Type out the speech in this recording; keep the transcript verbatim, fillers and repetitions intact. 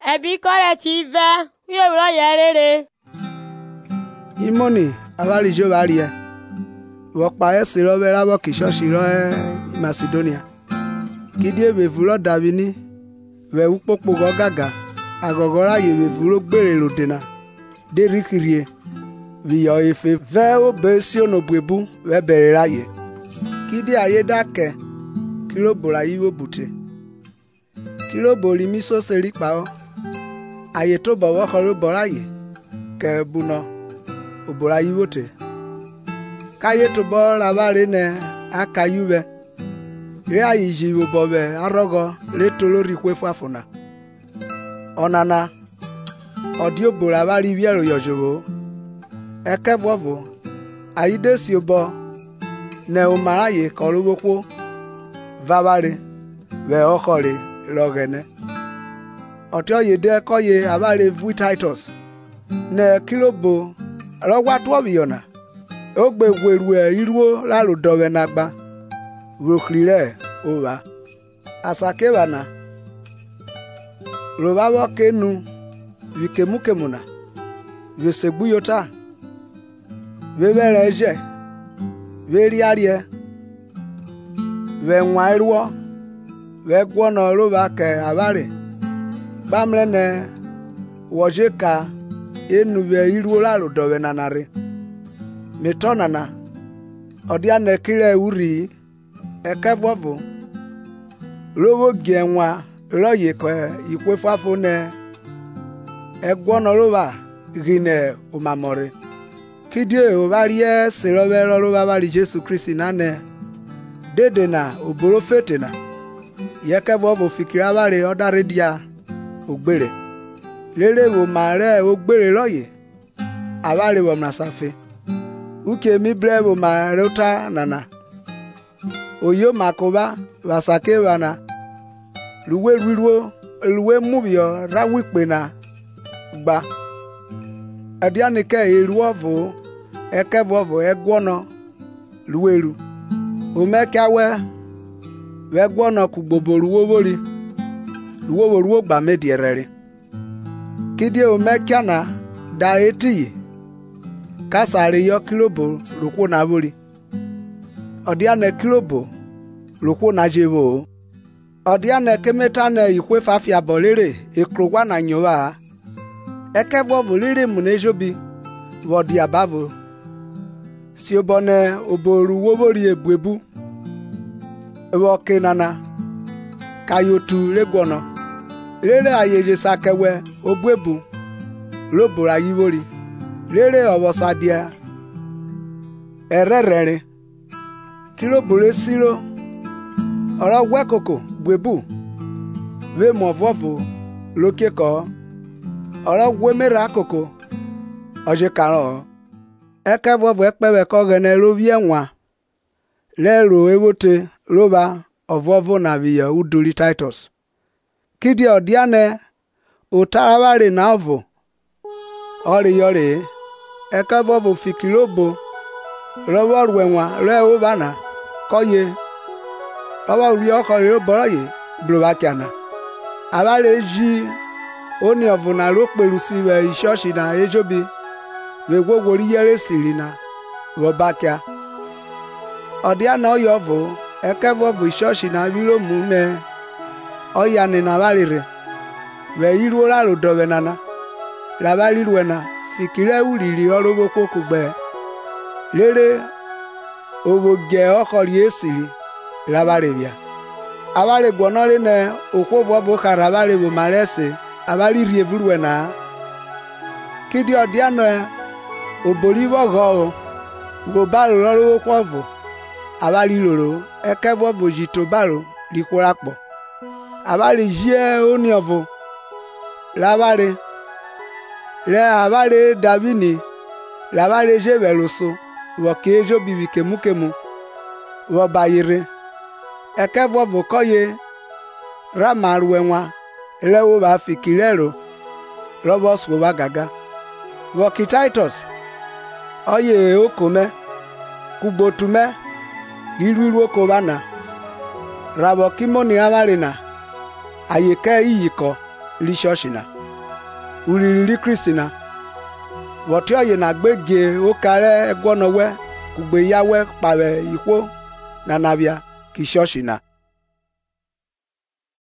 Ebi kore ti ve, uye wro yerere. Imoni abali jo baria. Wo pa ese ro be rabo ki shoshi ro Macedonia. Kidie be vuro davini, we upopo go gaga, agogora ye be vuro gbere rodena. De rikirie. Vi yo efe ve obe si onobwebu we bere raye. Kidie aye dake, kilo bora yiwo bute. Kilo bori miso seri pa o. Aye to bowo koro boraye ke buno obora yiwote kaye to bo rabare ne akayube re ayi jiwo bobe arogo re tolori kwefu afuna onana odio bora bari biero yojowo eke bovo ayide si obo ne o maraye korowokwo vabare we okore rogene Otio yede koye abare vu Titus ne kilobo rogwa to biona ogbe gweru e iruo la rodowe nagba roklire owa asake bana robawo kenu vikemukemuna vesegbuyota vebereje veriarie venwa iruo vegwono roba ke abare Bamlene wojeka enuwe iruo la rodowe nanare. Metonana odiane kire uri ekebovo. Robo genwa roye ko ikwefafo ne egwono roba gine umamore. Kidie ovarie serobe roba bari Jesu Kristi nane dedena oboro fetena. Yekebovo fikira bare odare dia ogbere lere wo mare ogbere loye abare wo mnasafe uke mi bre wo mare uta nana oyo makoba wasake wana luwe ruwo luwe mubio rawipe na gba adianike eruovo ekevovo egwono luweru omekawe wegwono kugboboruwo bori Luwo ruwo gba medierere. Kidie omekiana da eti. Kasare yo kilobo ruko na bori. Odiane kilobo ruko na jevo. Odiane kemetane ikwe fafia bolere ekrogwa na nyowa. Ekebo volere munejobi wodi abavo. Si obone oboru wobori ebuebu. Ewo kenana kayotu legwono. Rere ayeje sakewe obwebu lobora yiwori rere owosadia ererere kilobore siro oro gwekoko gwebu we movovo lokeko oro gwemera akoko oje karo ekevovo ekpewe ko gene rovie nwa lero ewote roba ovovo na via uduri Titus Kidi odiane utaraware na ovo ori yore eka vovo fikirobo robo ruenwa re obana koye oba uri okore oboroye blowakiana abare ji oni ovo na ro perusi we ishoshi na ejobi we gwogwori yere sirina robakia odiana oyovo eka vovo ishoshi na biro mune Oya ni na balire we iru la rodowe nana la balirwena fikire uriri orobo kokugbe lere oboge okori esiri la balebia abale gwonore ne okwovo bo karabale bo marese abali rievurwena kidi odiano obolivo go go balo loro kwovo abali loro ekebo bojito balo likorapo Abale jie oniovo Labare Le abale davini Labare je veloso Woke jo bibi kemu kemu Wobayire Ekevo vokoye Ramaruenwa Ele uba fikirero Robos uba gaga Woki Titus Oye okome Kubotume Iru okobana Rabo kimoni amarina Ayeke iyiko lishoshina uririri Kristi na wotio ye na gbege o kare egwonowe kugbe yawe pawe ikwo na nabia kishoshi na